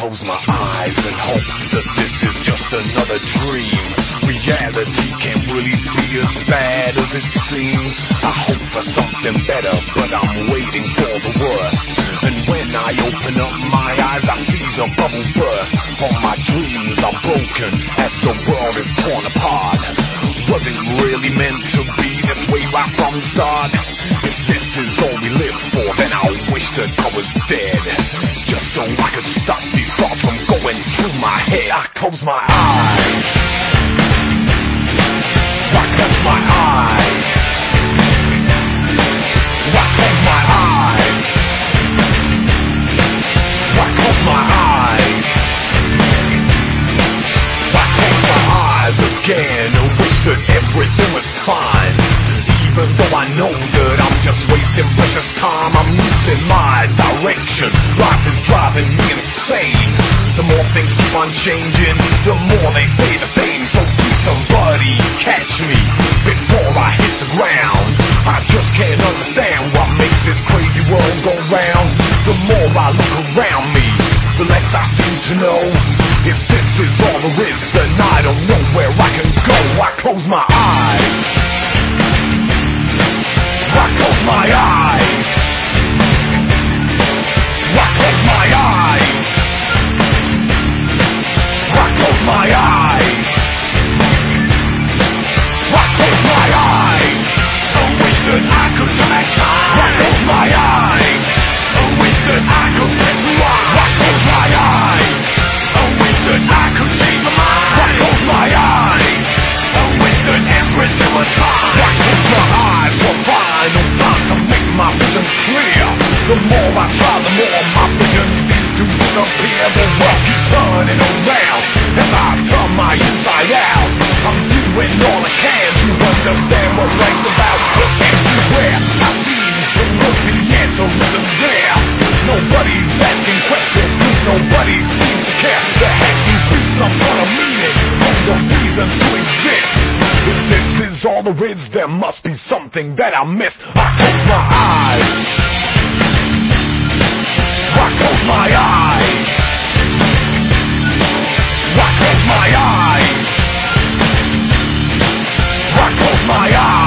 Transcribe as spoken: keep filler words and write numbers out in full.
close my eyes and hope that this is just another dream. Reality can't really be as bad as it seems. I hope for something better, but I'm waiting for the worst. And when I open up my eyes, I see the bubble burst. All my dreams are broken as the world is torn apart. Was it really meant to be this way right from the start? If this is all we live for, then I wish that I was dead, just so I could stop these thoughts from going through my head. I close my eyes, I close my eyes, I close my eyes, I close my eyes, I close my eyes again. I wish that everything was fine, even though I know that I'm just wasting precious time. I'm losing my direction, life is driving me insane. The more things keep on changing, the more they stay the same. So please somebody catch me before I hit the ground. I just can't understand what makes this crazy world go round. The more I look around me, the less I seem to know. If this is all there is, then I don't know where I can go. I close my eyes, I close my eyes, I close my eyes, I close my eyes, I close my eyes. I wish that I could turn back time. I close my eyes, I wish that I could press rewind. I close my eyes, I wish that I could change my mind. I close my eyes, I wish that everything was fine. I close my eyes for final time to make my vision clear. The more I try, the more my vision seems to disappear. The world keeps turning around as I turn my inside out. I'm doing all I can to understand what life's about. But everywhere I seem to look, the answer isn't there. Nobody's asking questions, cause nobody seems to care. There has to be some sort of meaning and a reason to exist. If this is all there is, there must be something that I missed. I close my eyes, I close my eyes, I close my eyes, I close my eyes.